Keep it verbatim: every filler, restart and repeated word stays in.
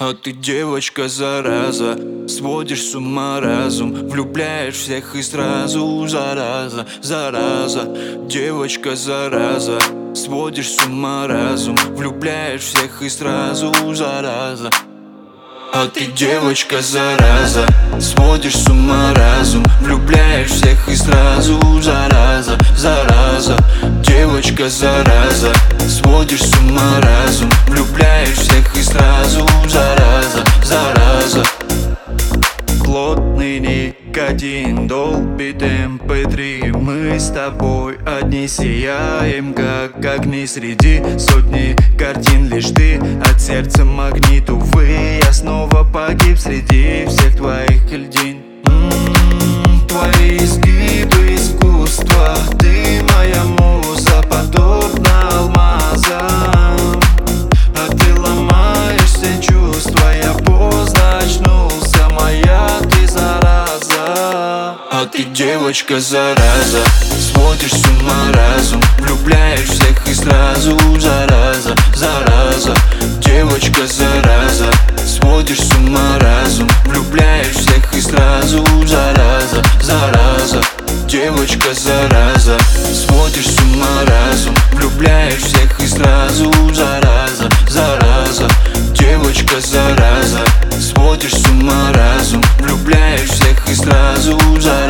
А ты девочка, зараза, сводишь с ума разум, влюбляешь всех и сразу, зараза, зараза. Девочка, зараза, сводишь с ума разум, влюбляешь всех и сразу, зараза. А ты девочка, зараза, сводишь с ума разум, влюбляешь всех и сразу, зараза, зараза. Девочка, зараза, сводишь с ума разум, влюбляешь всех и сразу, зараза, зараза. Плотный никотин долбит эм пэ три. Мы с тобой одни сияем, как огни среди сотни картин. Лишь ты от сердца магнит, увы, я снова погиб среди всех твоих льдин. М-м-м, твои изгибы искусства, ты моя муза, подобна алмазам. А ты ломаешь все чувства, я поздно очнулся, моя ты зараза. А ты девочка, зараза, сводишь с ума разум, влюбляешь всех и сразу, зараза, зараза. Девочка, зараза, сводишь с ума разум, влюбляешь всех и сразу, зараза, зараза. Девочка, зараза, сводишь с ума разум, влюбляешь всех и сразу, зараза, зараза. Девочка, зараза, сводишь с ума разум, влюбляешь всех и сразу, зараза.